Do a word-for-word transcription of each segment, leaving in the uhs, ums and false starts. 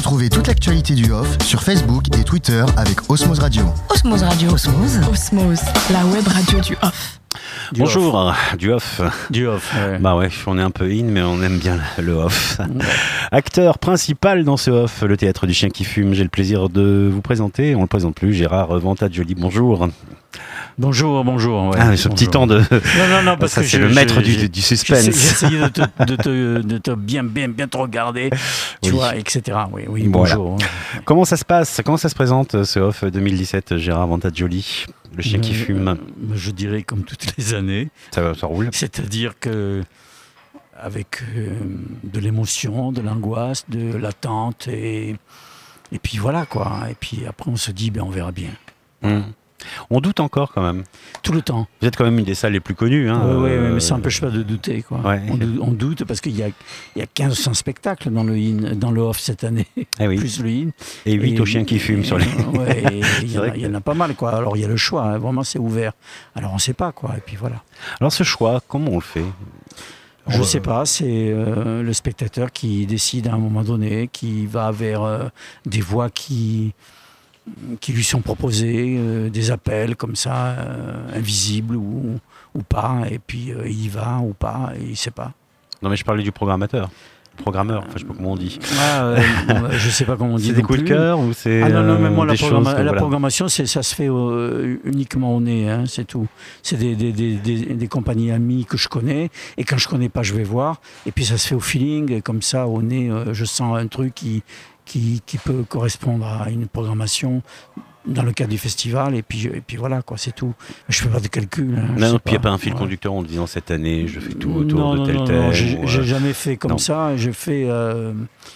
Retrouvez toute l'actualité du off sur Facebook et Twitter avec Osmose Radio. Osmose Radio. Osmose. Osmose, la web radio du off. Du Bonjour, off. du off. Du off, ouais. Bah ouais, on est un peu in, mais on aime bien le off. Ouais. Acteur principal dans ce off, le théâtre du chien qui fume. J'ai le plaisir de vous présenter, on ne le présente plus, Gérard Vantaggioli. Bonjour. Bonjour, bonjour. Ouais, ah, ce bonjour. petit temps de. Non, non, non, parce ça, que c'est je, le maître je, du, du suspense. J'ai essayé de te, de te, de te bien, bien, bien te regarder, tu oui. vois, et cetera. Oui, oui, voilà. bonjour. Comment ça se passe? Comment ça se présente ce off deux mille dix-sept, Gérard Vantaggioli, le chien euh, qui fume? euh, Je dirais comme toutes les années. Ça, ça roule. C'est-à-dire que avec euh, de l'émotion, de l'angoisse, de l'attente, et, et puis voilà quoi. Et puis après on se dit, ben on verra bien. Mmh. On doute encore quand même. Tout le temps. Vous êtes quand même une des salles les plus connues. Hein, oui, euh... ouais, mais ça n'empêche pas de douter. Quoi. Ouais. On, doute, on doute parce qu'il y a, il y a mille cinq cents spectacles dans le, in, dans le off cette année, eh oui. plus le in. Et huit aux chiens qui fument sur les... Ouais, il y, que... y en a pas mal. Quoi. Alors il y a le choix, hein, vraiment c'est ouvert. Alors on ne sait pas. Quoi. Et puis voilà. Alors ce choix, comment on le fait? Je ne sais pas, c'est euh, le spectateur qui décide à un moment donné, qui va vers euh, des voix qui... qui lui sont proposés, euh, des appels comme ça, euh, invisibles ou, ou pas, et puis euh, il y va ou pas, et il ne sait pas. Non mais je parlais du programmateur, programmeur, enfin je ne sais pas comment on dit. Ah, euh, je ne sais pas comment on dit. C'est des coups de cœur ou c'est Ah non, non, mais moi euh, la, des programma- choses que, la voilà. programmation, c'est, ça se fait euh, uniquement au nez, hein, c'est tout. C'est des, des, des, des, des compagnies amies que je connais, et quand je ne connais pas, je vais voir, et puis ça se fait au feeling, et comme ça, au nez, euh, je sens un truc qui... Qui, qui peut correspondre à une programmation dans le cadre du festival, et puis, et puis voilà, quoi, c'est tout. Je ne fais pas de calcul. Hein, non, non puis il n'y a pas un ouais. fil conducteur en disant cette année, je fais tout autour non, de non, tel non, tel. Non, j'ai, ou, j'ai euh... jamais fait comme non. ça, j'ai fait euh,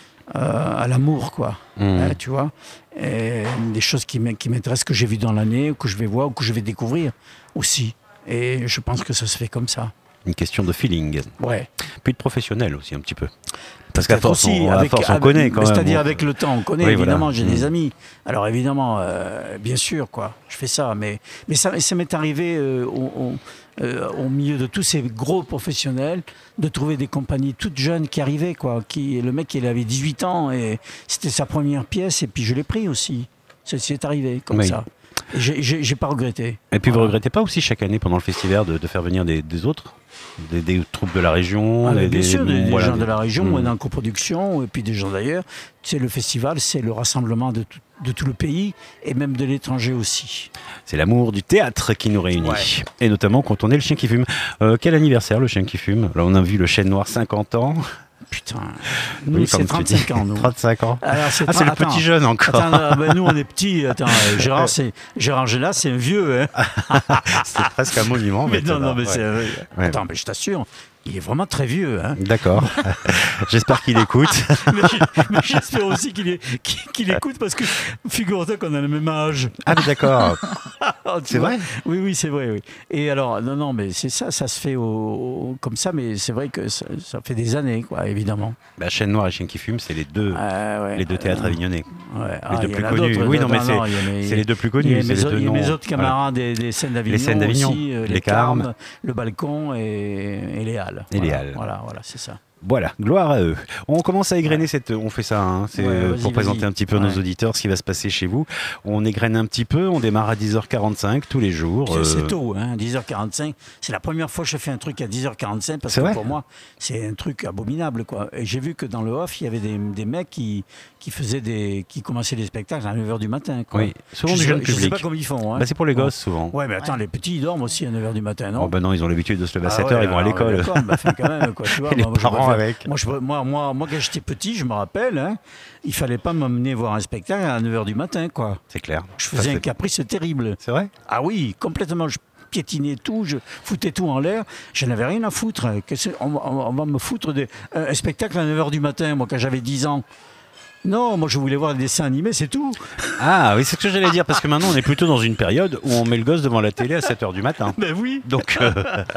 euh, à l'amour, quoi, mmh. hein, tu vois. Et des choses qui m'intéressent, que j'ai vues dans l'année, ou que je vais voir, ou que je vais découvrir aussi. Et je pense que ça se fait comme ça. Une question de feeling. Ouais. Puis de professionnel aussi un petit peu. Parce qu'à force, aussi, on, avec, à force, on avec, connaît quand même. C'est-à-dire avec le temps, on connaît, oui, évidemment, voilà. j'ai mmh. des amis. Alors évidemment, euh, bien sûr, quoi, je fais ça. Mais, mais ça, ça m'est arrivé euh, au, au, euh, au milieu de tous ces gros professionnels de trouver des compagnies toutes jeunes qui arrivaient, quoi. Qui, le mec, il avait dix-huit ans et c'était sa première pièce, et puis je l'ai pris aussi. C'est, c'est arrivé comme oui. ça. Et j'ai, j'ai, j'ai pas regretté. Et puis voilà. vous regrettez pas aussi chaque année pendant le festival de, de faire venir des, des autres des, des troupes de la région ah, des, Bien des, sûr, des, voilà, des gens des... de la région, mmh. ou en coproduction, et puis des gens d'ailleurs. Tu sais, le festival, c'est le rassemblement de tout, de tout le pays, et même de l'étranger aussi. C'est l'amour du théâtre qui nous réunit, ouais. et notamment quand on est le chien qui fume. Euh, quel anniversaire le chien qui fume? Là on a vu le chêne noir cinquante ans. Putain, nous oui, c'est trente-cinq ans. Nous. trente-cinq ans. Alors, c'est, ah, c'est attends, le petit jeune encore. Attends, ben, nous on est petits. Attends, Gérard, c'est, Gérard Gélas, c'est un vieux. Hein. C'est presque un monument. Mais non, non, mais ouais. c'est. Euh, ouais. Attends, mais je t'assure. Il est vraiment très vieux. Hein. D'accord. J'espère qu'il écoute. mais, mais j'espère aussi qu'il, est, qu'il, qu'il écoute, parce que figure-toi qu'on a le même âge. Ah, mais d'accord. C'est vois? vrai? Oui, oui, c'est vrai. Oui. Et alors, non, non, mais c'est ça, ça se fait au, au, comme ça, mais c'est vrai que ça, ça fait des années, quoi, évidemment. Bah, Chêne Noir et Chien qui fume, c'est les deux, euh, ouais, les deux théâtres euh, avignonnais. Ouais. Les ah, deux plus connus. Oui, non, mais c'est, mes, c'est les deux plus connus. Il y a, c'est mes, les deux il y a mes noms. autres camarades voilà. des, des scènes d'Avignon, les scènes d'Avignon aussi, euh, les, les Carmes, Carmes, le Balcon et, et les Halles. Et voilà, les Halles. Voilà, voilà, c'est ça. Voilà, gloire à eux. On commence à égrener ouais. cette... On fait ça, hein, c'est ouais, pour présenter vas-y. un petit peu ouais. nos auditeurs ce qui va se passer chez vous. On égrène un petit peu, on démarre à dix heures quarante-cinq tous les jours. C'est, euh... c'est tôt, hein, dix heures quarante-cinq. C'est la première fois que je fais un truc à dix heures quarante-cinq, parce c'est que vrai pour moi, c'est un truc abominable, quoi. Et j'ai vu que dans le off, il y avait des, des mecs qui, qui faisaient des... qui commençaient des spectacles à neuf heures du matin, quoi. Oui, souvent je du sais, jeune je public. Je sais pas comment ils font. Hein. Bah, c'est pour les gosses, ouais. souvent. Ouais, mais attends, ouais. les petits, ils dorment aussi à neuf heures du matin, non? Oh, bah non, ils ont l'habitude de se lever à ah, sept heures, ouais, ils vont à l'école. D'accord, bah, quand même, quoi, tu vois. Et les moi, parents moi, avec. Moi, je, moi, moi, moi, quand j'étais petit, je me rappelle, hein, il fallait pas m'emmener voir un spectacle à neuf heures du matin, quoi. C'est clair. Je faisais Ça, un caprice terrible. C'est vrai? Ah oui, complètement. Je piétinais tout, je foutais tout en l'air. Je n'avais rien à foutre. On, on, on va me foutre des, un spectacle à neuf heures du matin, moi, quand j'avais dix ans. Non, moi je voulais voir les dessins animés, c'est tout. Ah oui, c'est ce que j'allais dire, parce que maintenant on est plutôt dans une période où on met le gosse devant la télé à sept heures du matin. Ben oui. Donc, euh,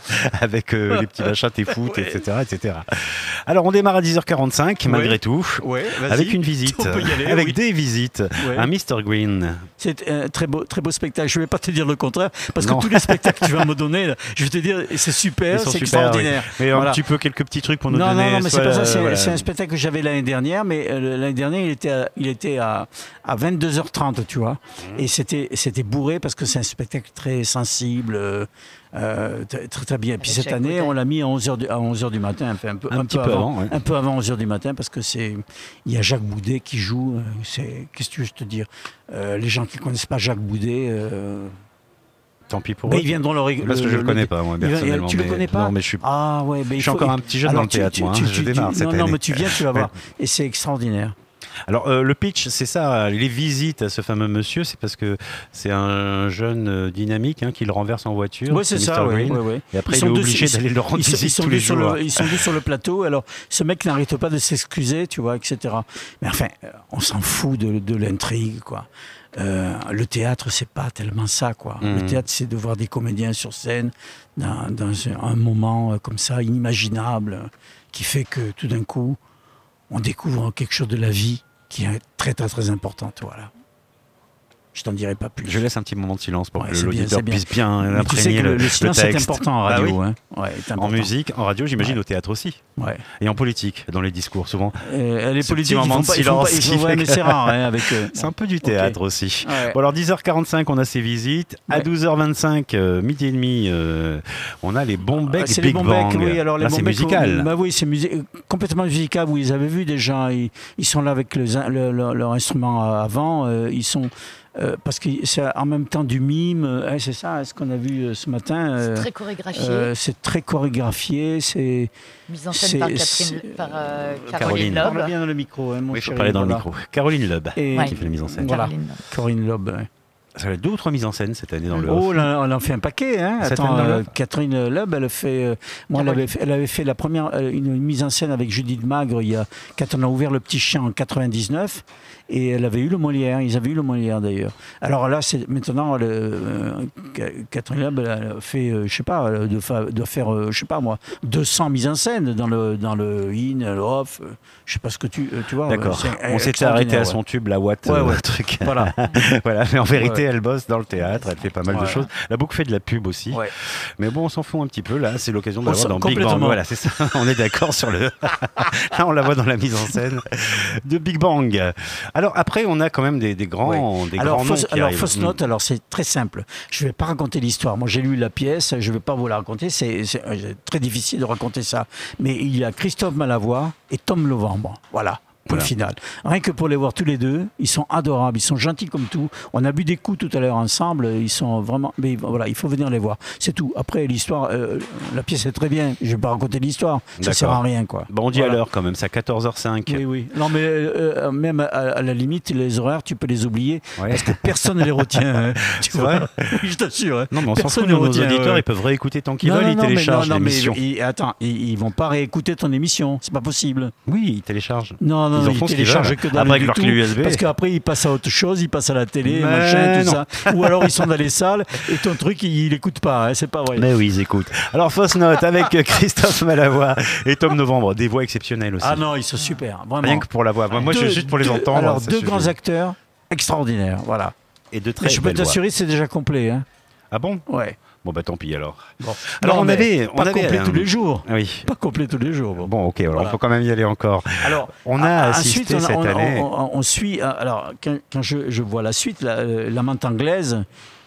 avec euh, les petits machins, tes foot, ouais. et cetera, et cetera. Alors on démarre à dix heures quarante-cinq, malgré ouais. tout, ouais, avec une visite, on peut y aller, avec oui. des visites, ouais. un mister Green. C'est un très beau, très beau spectacle. Je ne vais pas te dire le contraire, parce non. que tous les spectacles que tu vas me donner, là, je vais te dire, c'est super, c'est super, extraordinaire. Oui. Mais voilà. un petit peu quelques petits trucs pour nous non, donner. Non, non, mais c'est pas ça. C'est, voilà. c'est un spectacle que j'avais l'année dernière, mais euh, l'année dernière, dernier, il était à, il était à, à vingt-deux heures trente, tu vois. Mmh. Et c'était, c'était bourré parce que c'est un spectacle très sensible, euh, euh, très, très bien. Et puis cette année, on l'a mis à onze heures du, à onze heures du matin, enfin, un peu, un un petit peu peu avant, avant, ouais. un peu avant onze heures du matin, parce que c'est, il y a Jacques Boudet qui joue. C'est, qu'est-ce que tu veux te dire euh, Les gens qui ne connaissent pas Jacques Boudet. Euh, Tant pis pour ben, eux. ils viendront le Parce que je ne le connais pas, moi, personnellement. Tu ne le connais pas? Non, mais je suis, ah, ouais, ben, je il suis faut, encore un petit jeune dans le théâtre, tu, moi. Tu, Hein, tu, je démarre tu, cette non, année. non, mais tu viens, tu vas voir. Et c'est extraordinaire. Alors, euh, le pitch, c'est ça, les visites à ce fameux monsieur, c'est parce que c'est un jeune euh, dynamique hein, qui le renverse en voiture. Oui, c'est ça, oui, oui, oui. Et après, ils il est obligé d'aller le rendre ils visite sont, tous les sur jours. Le, ils sont deux sur le plateau, alors ce mec n'arrête pas de s'excuser, tu vois, et cetera. Mais enfin, on s'en fout de, de l'intrigue, quoi. Euh, le théâtre, c'est pas tellement ça, quoi. Mmh. Le théâtre, c'est de voir des comédiens sur scène dans, dans un, un moment comme ça, inimaginable, qui fait que tout d'un coup, on découvre quelque chose de la vie qui est très, très, très importante, voilà. Je t'en dirai pas plus. Je laisse un petit moment de silence pour ouais, que l'auditeur puisse bien imprégner tu sais que le, le silence le est important en radio. Ah, oui. hein. ouais, en musique, en radio, j'imagine ouais. au théâtre aussi. Ouais. Et en politique, dans les discours, souvent. Euh, les politiques, ils font pas, ils font pas, ils font, ouais, mais c'est rare hein, avec eux. C'est un peu du théâtre okay. aussi. Ouais. Bon, alors dix heures quarante-cinq, on a ces visites. Ouais. À douze heures vingt-cinq, euh, midi et demi, euh, on a les Bombec ah, Big les Bombec, Bang. Oui, alors les là, c'est musical. Bah oui, c'est musi complètement musical. Vous les avez vus déjà. Ils, ils sont là avec le, le, le, leur instrument avant. Euh, ils sont... Euh, parce que c'est en même temps du mime, euh, c'est ça hein, ce qu'on a vu euh, ce matin. Euh, c'est très chorégraphié. Euh, c'est très chorégraphié. C'est mise en scène par, Catherine, par euh, Caroline, Caroline Loeb. Parle bien dans le micro, hein, mon oui, il faut chéri, parler dans voilà. le micro. Caroline Loeb Et ouais. qui fait la mise en scène. Voilà. Caroline Loeb. Ouais. Ça va être deux ou trois mises en scène cette année dans le Oh, off. on en fait un paquet. Hein. Attends, euh, Catherine Loeb, elle, fait, euh, moi, elle, avait fait, elle avait fait la première, euh, une, une mise en scène avec Judith Magre il y a, quand on a ouvert Le Petit Chien en quatre-vingt-dix-neuf. Et elle avait eu le Molière, ils avaient eu le Molière d'ailleurs. Alors là, c'est maintenant, elle, euh, Catherine Loeb, elle a fait, euh, je sais pas, de, de faire, euh, je sais pas moi, deux cents mises en scène dans le, dans le in, le off, euh, je sais pas ce que tu, euh, tu vois. D'accord. On s'était arrêté à ouais. son tube, la Watt, ouais, ouais. euh, truc. Voilà. Voilà. Mais en vérité, ouais. elle bosse dans le théâtre, elle fait pas mal ouais. de choses. Elle a beaucoup fait de la pub aussi. Ouais. Mais bon, on s'en fout un petit peu. Là, c'est l'occasion de la voir dans Big complètement. Bang. Voilà, c'est ça. On est d'accord sur le. Là, on la voit dans la mise en scène de Big Bang. Alors après, on a quand même des, des grands, ouais. des alors, grands fausse, noms qui alors arrivent. fausse note, alors c'est très simple. Je ne vais pas raconter l'histoire. Moi, j'ai lu la pièce. Je ne vais pas vous la raconter. C'est très difficile de raconter ça. Mais il y a Christophe Malavoie et Tom Novembre. Voilà. Point voilà. final. Rien que pour les voir tous les deux, ils sont adorables, ils sont gentils comme tout. On a bu des coups tout à l'heure ensemble, ils sont vraiment. Mais voilà, il faut venir les voir. C'est tout. Après, l'histoire, euh, la pièce est très bien. Je ne vais pas raconter l'histoire. Ça sert à rien, quoi. Bon, on dit voilà. à l'heure quand même, c'est à quatorze heures cinq. Oui, oui. Non, mais euh, même à, à la limite, les horaires, tu peux les oublier ouais. parce que personne ne les retient. Hein, tu vois vrai oui, je t'assure. Hein. Non, mais on s'en fout. Nos retient, auditeurs, ouais. ils peuvent réécouter tant qu'ils non, veulent. Non, ils non, téléchargent l'émission. Ils, attends, ils, ils vont pas réécouter ton émission. C'est pas possible. Oui, ils téléchargent. Non, non, ils en ils font téléchargent que dans après le avec leur clé U S B. Parce qu'après, ils passent à autre chose, ils passent à la télé, mais machin, tout non. ça. Ou alors, ils sont dans les salles et ton truc, ils l'écoutent pas. Hein, c'est pas vrai. Mais oui, ils écoutent. Alors, fausse note avec Christophe Malavoie et Tom Novembre. Des voix exceptionnelles aussi. Ah non, ils sont super. Vraiment. Rien que pour la voix. Moi, deux, je suis juste pour les deux, entendre. Alors, deux suffit. grands acteurs extraordinaires. Voilà. Et de très Mais je peux t'assurer, c'est déjà complet. Hein. Ah bon? Ouais. Bon bah tant pis alors. Bon. Alors non, on avait, on pas avait complet un... tous les jours. Oui. Pas complet tous les jours. Bon, bon ok, alors voilà. On peut quand même y aller encore. Alors on a a, assisté ensuite, on, cette on, année. On, on, on suit. Alors quand, quand je, je vois la suite, l'amante anglaise,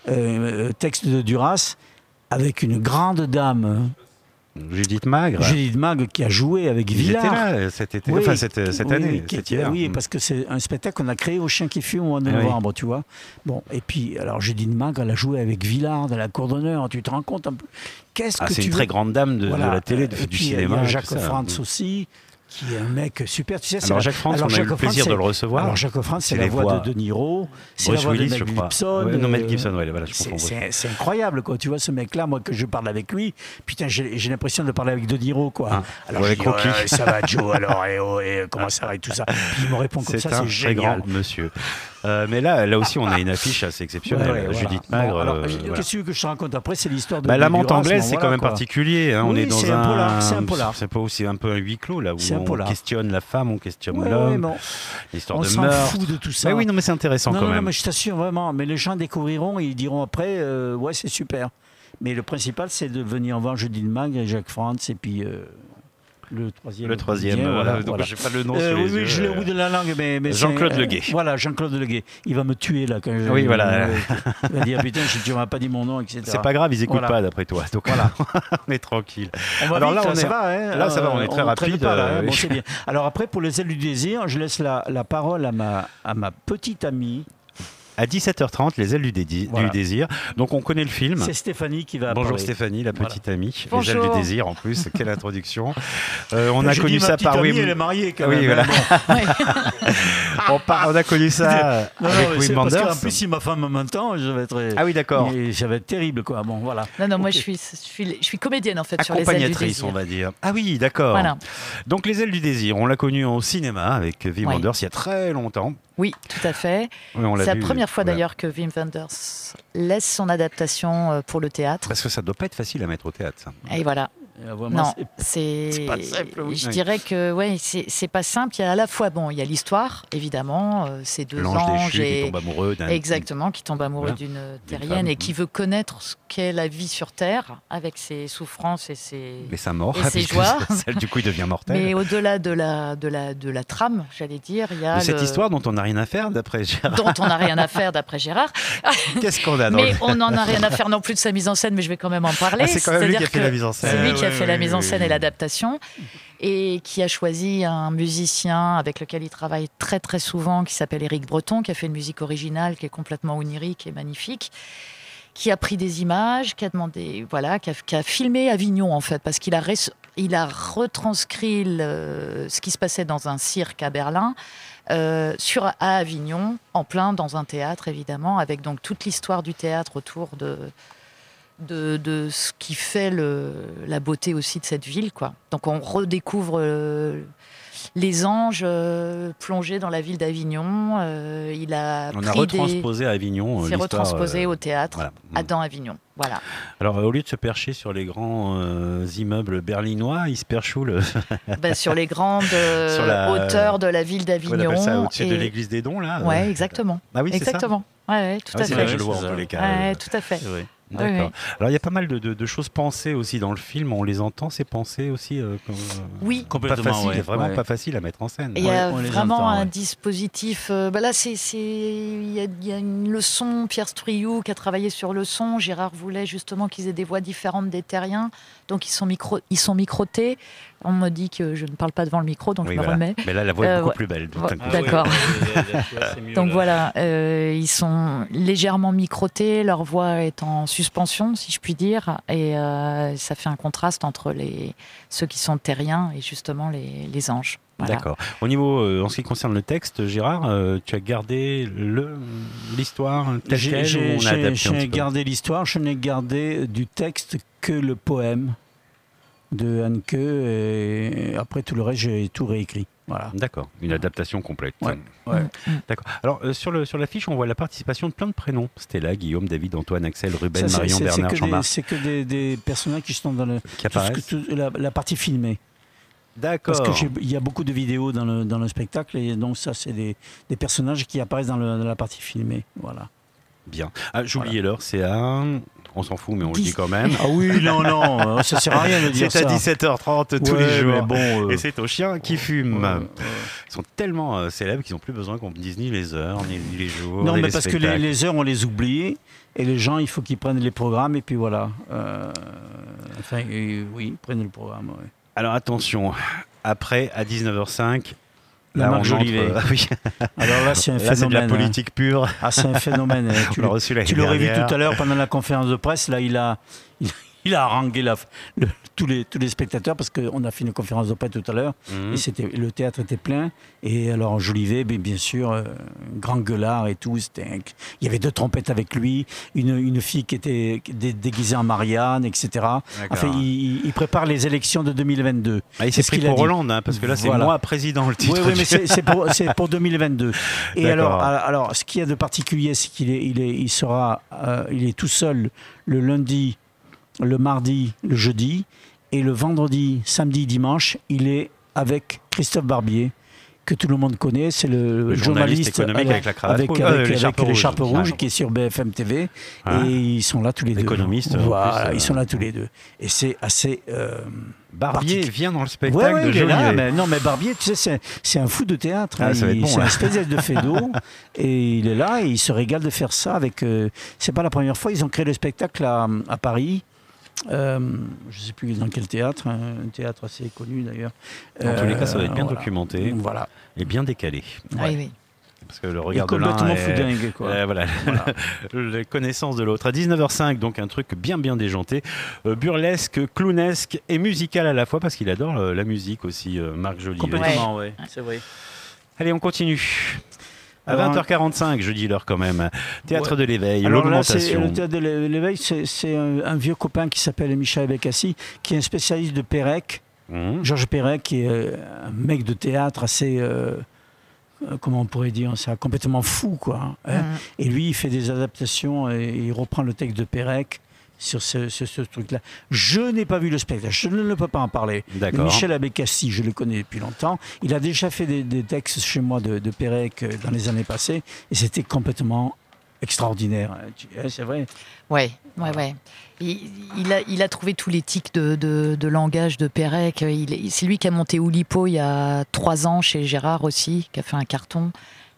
euh, texte de Duras, avec une grande dame. Judith Magre. Judith Magre qui a joué avec Villard. J'étais là cet été, oui, enfin cette, cette oui, année, qui, cet hiver. Oui, parce que c'est un spectacle qu'on a créé au Chien qui fume au mois de novembre, oui. tu vois. Bon, et puis, alors Judith Magre, elle a joué avec Villard à la cour d'honneur, tu te rends compte un peu. Qu'est-ce ah, que c'est tu une veux... très grande dame de, voilà. de la télé, de, et du puis, cinéma. Il y a Jacques ça. Frantz aussi, qui est un mec super. Tu sais, alors Jacques Frantz, on a eu le plaisir de le recevoir. Alors Jacques Frantz, c'est la voix, voix de De Niro, c'est la voix Willis, de Mel Gibson. Ouais, non, Mel Gibson, ouais, voilà, je comprends. C'est incroyable, quoi. Tu vois, ce mec-là, moi, que je parle avec lui, putain, j'ai l'impression de parler avec De Niro, quoi. Ah, alors avec je dis, ouais, ça va, Joe, alors, et, oh, et comment ça va, et tout ça. Puis il me répond comme ça, c'est génial. Grand monsieur. Euh, mais là, là aussi, on a une affiche assez exceptionnelle. Ouais, ouais, Judith voilà. Magre. Bon, alors, euh, qu'est-ce voilà. que, que je te raconte après? C'est l'histoire de. Bah, l'amante anglaise, c'est voilà, quand même quoi. particulier. Hein. Oui, on est dans un. un c'est un polar. C'est pas aussi un peu un huis clos là où on polar. questionne la femme, on questionne ouais, l'homme. Ouais, bon. L'histoire on de meurtre. On s'en fout de tout ça. Mais oui, non, mais c'est intéressant non, quand non, même. Non, mais je t'assure vraiment. Mais les gens découvriront et ils diront après, euh, ouais, c'est super. Mais le principal, c'est de venir voir Judith Magre et Jacques Frantz et puis. Euh, Le troisième. Le troisième, comédien, euh, voilà. donc voilà. j'ai pas le nom Euh, sur les oui, yeux. oui, je l'ai au bout de la langue, mais, mais Jean-Claude c'est, euh, Leguet. Voilà, Jean-Claude Leguet. Il va me tuer là quand je. Oui, voilà. Euh, il va dire putain, tu m'as pas dit mon nom, et cetera. C'est pas grave, ils écoutent Voilà. pas d'après toi. Donc Voilà. on est tranquille. On va Alors vite, là, on ça est- va, hein. là, ça va, on est très traîne rapide, pas, là, hein. euh, Bon, oui. c'est bien. Alors après, pour les ailes du désir, je laisse la, la parole à ma, à ma petite amie. À dix-sept heures trente, les ailes du, dédi- Voilà. du désir. Donc on connaît le film. C'est Stéphanie qui va Bonjour parler. Stéphanie, la Voilà. petite amie. Les Bonjour. ailes du désir en plus, quelle introduction. Euh, on a J'ai connu dit, ma ça petite par amie, Wim. elle est mariée quand Oui, même. voilà. hein, bon. on, par- on a connu ça Non, non, avec mais Wim c'est parce Wenders. qu'en plus, si ma femme m'entend, je vais être. Ah oui, d'accord. Et ça va être terrible, quoi. Bon, voilà. Non, non, moi Ok. je suis, je, suis, je suis comédienne en fait sur les ailes du Accompagnatrice, désir. on va dire. Ah oui, d'accord. Voilà. Donc les ailes du désir, on l'a connu au cinéma avec Wim Oui. Wenders il y a très longtemps. Oui, tout à fait. Oui, on l'a C'est la vu, première fois voilà. d'ailleurs que Wim Wenders laisse son adaptation euh, pour le théâtre. Parce que ça doit pas être facile à mettre au théâtre, ça. Et voilà. Euh, vraiment, Non, c'est- c'est. c'est pas simple, oui. Je Oui. dirais que ouais, c'est c'est pas simple. Il y a à la fois bon, il y a l'histoire évidemment, euh, ces deux L'ange anges déchu qui et tombe amoureux d'un. exactement qui tombe amoureux Voilà. d'une D'une terrienne femme. et qui veut connaître ce qu'est la vie sur Terre avec ses souffrances et ses. Mais sa mort, Et ses puisque joies. celle du coup il devient mortel. Mais au-delà de la de la de la trame, j'allais dire, il y a De cette le- histoire dont on n'a rien à faire, d'après Gérard. dont on n'a rien à faire d'après Gérard. Qu'est-ce qu'on a dans Mais le- on n'en a rien à faire non plus de sa mise en scène, mais je vais quand même en parler. Ah, c'est quand même lui qui a C'est-à-dire fait la que mise en scène. C'est lui Ah, qui a oui, fait oui, la oui, mise en oui, scène oui. et l'adaptation et qui a choisi un musicien avec lequel il travaille très très souvent, qui s'appelle Éric Breton, qui a fait une musique originale qui est complètement onirique et magnifique, qui a pris des images, qui a demandé, voilà, qui a, qui a filmé Avignon en fait, parce qu'il a, res- il a retranscrit le- ce qui se passait dans un cirque à Berlin. Euh, sur à Avignon, en plein dans un théâtre évidemment, avec donc toute l'histoire du théâtre autour de, de, de ce qui fait le, la beauté aussi de cette ville, quoi. Donc on redécouvre euh, les anges euh, plongés dans la ville d'Avignon. Euh, il a On a pris des... retransposé à Avignon. euh, C'est l'histoire, retransposé euh, au théâtre, voilà. à dans Avignon. Voilà. Alors, au lieu de se percher sur les grands euh, immeubles berlinois, il se perche où le... Ben, sur les grandes euh, Sur la- hauteurs de la ville On appelle d'Avignon. ça au-dessus de et- l'église des Dons, là. Ouais, euh, exactement. Ah oui, c'est ça. Exactement. Ouais, ouais, tout Ah oui, à c'est fait. vrai que je le vois c'est en ça. tous les cas. Ouais, euh, tout à fait. C'est vrai. D'accord. Oui, oui. Alors, il y a pas mal de, de- de choses pensées aussi dans le film. On les entend, ces pensées aussi. euh, comme, euh, Oui. Pas Complètement, facile, ouais. vraiment Ouais. pas facile à mettre en scène. Et il y a Ouais, on les vraiment entend, un ouais. dispositif. euh, bah là, c'est, c'est, il y a, il y a une leçon. Pierre Striou qui a travaillé sur le son. Gérard voulait justement qu'ils aient des voix différentes des terriens, donc ils sont micro, ils sont microtés. On me dit que je ne parle pas devant le micro, donc Oui, je me voilà. remets. Mais là, la voix est Euh, beaucoup ouais. plus belle. tout Ouais, d'un coup. d'accord. Donc voilà, euh, ils sont légèrement microtés, leur voix est en suspension, si je puis dire, et euh, ça fait un contraste entre les, ceux qui sont terriens et justement les, les anges. Voilà. D'accord. Au niveau, euh, en ce qui concerne le texte, Gérard, euh, tu as gardé le, l'histoire telle J'ai- quelle ou J'ai on a j'ai- adapté un j'ai petit peu gardé l'histoire, je n'ai gardé du texte que le poème de Hanke et après tout le reste, j'ai tout réécrit. Voilà. D'accord, une adaptation complète. Ouais. Ouais. D'accord. Alors, euh, sur, le, sur l'affiche, on voit la participation de plein de prénoms. Stella, Guillaume, David, Antoine, Axel, Ruben, Ça, c'est- Marion, c'est- Bernard, c'est que des- Jean-Marc, C'est que des, des personnages qui sont dans le, qui tout ce que- apparaissent. tout- la, la partie filmée. D'accord. Parce qu'il y a beaucoup de vidéos dans le, dans le spectacle et donc ça, c'est des, des personnages qui apparaissent dans, le- dans la partie filmée. Voilà. Bien. Ah, j'ai oublié l'heure, c'est à... On s'en fout, mais on le dit Dix. quand même. Ah oui, non, non, ça sert à rien de dire C'est ça. à dix-sept heures trente tous Ouais, les mais jours. bon, euh, Et c'est aux chiens qui fument. ouais, ouais. Ils sont tellement euh, célèbres qu'ils n'ont plus besoin qu'on me dise ni les heures, ni, ni les jours. Non, ni mais les parce que les, spectacles. les heures, on les oublie. Et les gens, il faut qu'ils prennent les programmes. Et puis voilà. Euh, enfin, euh, oui, ils prennent le programme. ouais. Alors attention, après, à dix-neuf heures cinq, La là, on Marge entre, Olivet. euh, oui. Alors là, c'est un Là, c'est de phénomène. la hein. politique pure. Ah, c'est un phénomène. hein. Tu On l'a l'as- reçu l'année Tu l'aurais vu dernière. tout à l'heure pendant la conférence de presse. Là, il a, il, il a harangué la- le- tous, les, tous les spectateurs parce qu'on a fait une conférence de presse tout à l'heure. Mhm. Et c'était, le théâtre était plein. Et alors, Jolivet, bien, bien sûr, euh, grand gueulard et tout. C'était un- il y avait deux trompettes avec lui, une, une fille qui était dé- déguisée en Marianne, et cetera. D'accord. Enfin, il, il prépare les élections de deux mille vingt-deux. Ah, il s'est C'est ce pris qu'il a pour dit. Hollande, hein, parce que là, c'est Voilà. moi président, le titre. Oui, oui, du- mais c'est, c'est pour, c'est pour deux mille vingt-deux. Et D'accord. alors, alors, ce qu'il y a de particulier, c'est qu'il est, il est, il sera, euh, il est tout seul le lundi, le mardi, le jeudi, et le vendredi, samedi, dimanche, il est avec Christophe Barbier, que tout le monde connaît, c'est le, Le journaliste économique avec la cravate avec, rouge. avec, Euh, avec l'écharpe rouge. l'écharpe rouge, Ouais. qui est sur B F M T V. Ouais. Et ils sont là tous les deux. Économiste, en Voilà, plus, euh, ils sont là tous les deux. Et c'est assez... euh, Barbier partic- vient dans le Ouais, spectacle ouais, de il est là, Jolivet. mais, non, mais Barbier, tu sais, c'est, c'est un fou de théâtre. Ah, hein. ça va être Il- bon, c'est là. un espèce de fédo. Et il est là et il se régale de faire ça avec. Euh, c'est pas la première fois. Ils ont créé le spectacle à, à Paris. Euh, je ne sais plus dans quel théâtre, hein, un théâtre assez connu d'ailleurs. En tous les cas, ça va être bien voilà. documenté Voilà. et bien décalé. Ah oui, oui. Parce que le Il est regard de l'un complètement est... foudingue, quoi. Euh, voilà, Voilà. les connaissances de l'autre. À dix-neuf heures cinq, donc un truc bien bien déjanté, euh, burlesque, clownesque et musical à la fois, parce qu'il adore euh, la musique aussi, euh, Marc Jolivet. Complètement, ouais. C'est vrai. Allez, on continue. À Alors, vingt heures quarante-cinq, je dis l'heure quand même. Théâtre Ouais. de l'éveil, Alors là, c'est, l'augmentation. le théâtre de l'éveil, c'est, c'est un, un vieux copain qui s'appelle Michel Bécassi, qui est un spécialiste de Pérec. Mmh. Georges Perec, qui est euh, un mec de théâtre assez, euh, euh, comment on pourrait dire, c'est complètement fou, quoi. hein. Mhm. Et lui, il fait des adaptations et il reprend le texte de Perec sur ce, ce- ce truc-là. Je n'ai pas vu le spectacle, je ne peux pas en parler. Mais D'accord. Michel Abécassi, je le connais depuis longtemps. Il a déjà fait des, des textes chez moi de, de Perec euh, dans les années passées et c'était complètement extraordinaire. hein. Tu- hein, C'est vrai. Ouais, ouais, ouais. Il, il a, il a trouvé tous les tics de, de, de langage de Pérec. Il, c'est lui qui a monté Oulipo il y a trois ans chez Gérard aussi, qui a fait un carton.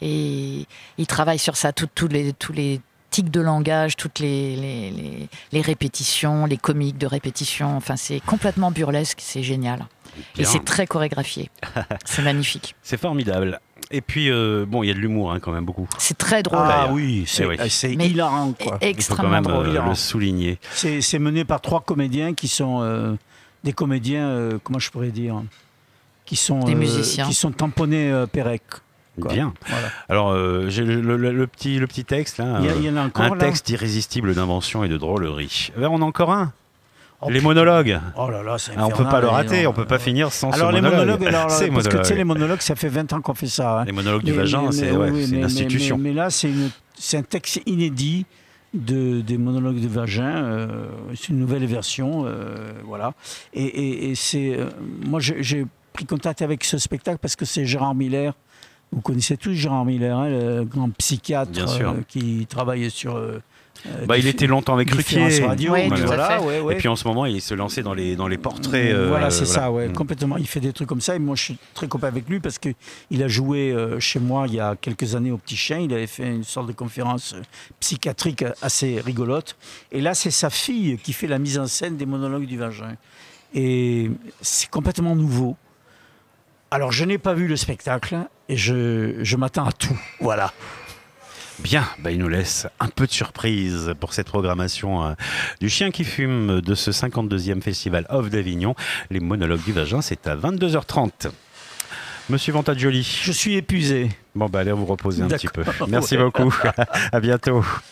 Et il travaille sur ça, tout- tous les, tous les tics de langage, toutes les, les, les, les répétitions, les comiques de répétition. Enfin, c'est complètement burlesque, c'est génial. Bien. Et c'est très chorégraphié. C'est magnifique. C'est formidable. Et puis, euh, bon, il y a de l'humour hein, quand même beaucoup. C'est très drôle. Ah d'ailleurs. oui, c'est, Eh oui. c'est Mais- hilarant, quoi. Et- Il faut quand extrêmement même drôle. euh, le souligner. C'est, c'est mené par trois comédiens qui sont euh, des comédiens, euh, comment je pourrais dire, qui sont, Des euh, musiciens. qui sont tamponnés euh, Pérec. quoi. Bien. Voilà. Alors, euh, j'ai le, le- le petit, le petit texte là. Il y, a- euh, il y en a encore un là. texte irrésistible d'invention et de drôlerie. Eh ben, on a encore un. Oh, les putain. monologues. Oh là là, c'est Ah, on peut infernal, pas le les rater, gens. on peut pas finir sans Alors ce les monologue. monologues, alors, C'est parce que tu sais, monologue. les monologues, ça fait vingt ans qu'on fait ça. hein. Les monologues du Mais- vagin, mais- c'est mais- ouais, oui, c'est mais- une mais- institution. Mais, mais là, c'est, une, c'est un texte inédit de, des monologues de vagin. euh, c'est une nouvelle version, euh, voilà. Et, et- et c'est, euh, moi, j'ai, j'ai pris contact avec ce spectacle parce que c'est Gérard Miller. Vous connaissez tous Gérard Miller, hein, le grand psychiatre Bien sûr. euh, qui travaille sur. euh, euh, Bah, il diffé- était longtemps avec différentes Ruquier. radios, Oui, mais tout à voilà, fait. ouais, ouais. Et puis en ce moment, il se lançait dans les, dans les portraits. euh, voilà, c'est ça, ouais, Mm. complètement. Il fait des trucs comme ça. Et moi, je suis très copain avec lui parce qu'il a joué euh, chez moi il y a quelques années au Petit Chien. Il avait fait une sorte de conférence euh, psychiatrique assez rigolote. Et là, c'est sa fille qui fait la mise en scène des monologues du vagin. Et c'est complètement nouveau. Alors, je n'ai pas vu le spectacle et je, je m'attends à tout. Voilà. Bien, bah, il nous laisse un peu de surprise pour cette programmation euh, du Chien qui fume de ce cinquante-deuxième Festival Off d'Avignon. Les monologues du vagin, c'est à vingt-deux heures trente. Monsieur Vantagioli. Je suis épuisé. Bon, bah allez vous reposer un petit peu. D'accord. Merci Ouais. beaucoup. À bientôt.